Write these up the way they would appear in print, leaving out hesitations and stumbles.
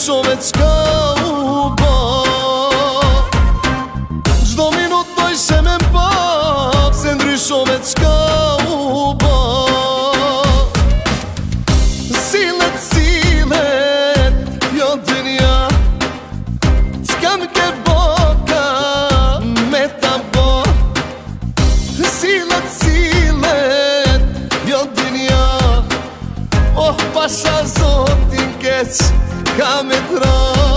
ndryshove qka u ba. Gjdo minut doj se me m'pa, pse ndryshove qka u ba. Silet, silet, jo dynja, s'kam ke boka me ta bo. Silet, silet, jo dynja, oh pasha zotin keq ka me dra.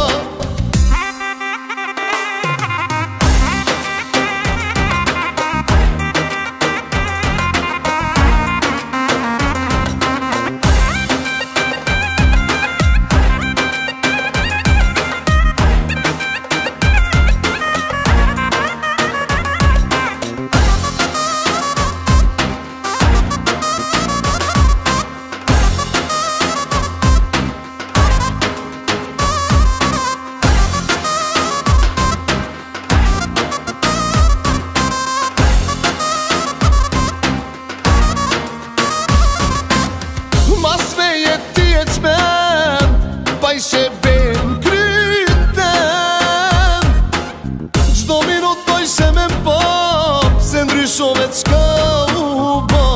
Mas me jeti e qmen, pa i sheben krytem. Gjdo minut doj se me m'pa, pse ndryshove qka u ba.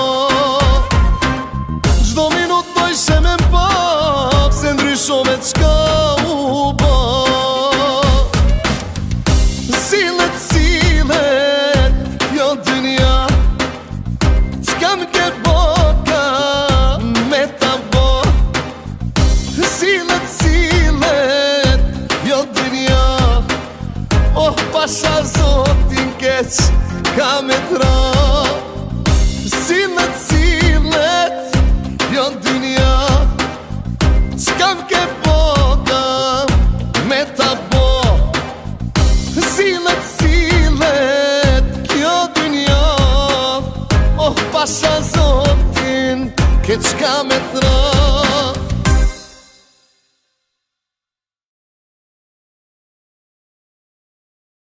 Gjdo minut doj se me m'pa, pse ndryshove qka u ba. Silet, silet, jo dynja, s'kam ke boka me ta bo. Silet, silet, jo dynja, oh pasha zotin keq ka me dra. Silet, silet, jo dynja, s'kam ke boka me ta bo. Silet, silet, jo dynja, oh pasha zotin keq ka me